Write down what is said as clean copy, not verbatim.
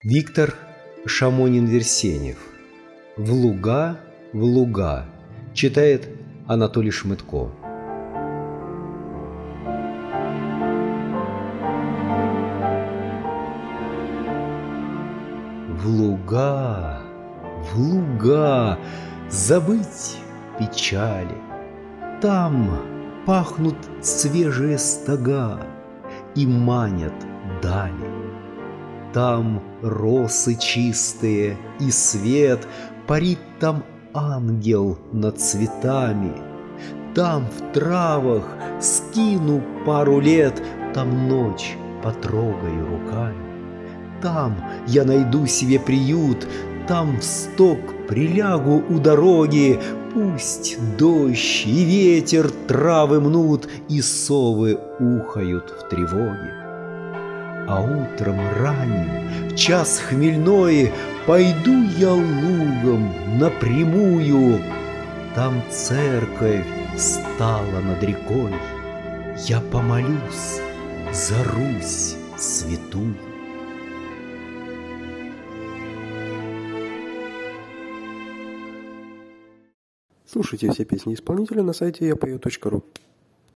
Виктор Шамонин-Версенев. В луга. Читает Анатолий Шмытко. В луга, забыть печали. Там пахнут свежие стога и манят дали. Там росы чистые и свет, парит там ангел над цветами. Там в травах скину пару лет, там ночь потрогаю руками. Там я найду себе приют, там в сток прилягу у дороги. Пусть дождь и ветер травы мнут, и совы ухают в тревоге. А утром ранним, в час хмельной, пойду я лугом напрямую. Там церковь стала над рекой, я помолюсь за Русь святую. Слушайте все песни исполнителя на сайте yapою.ru.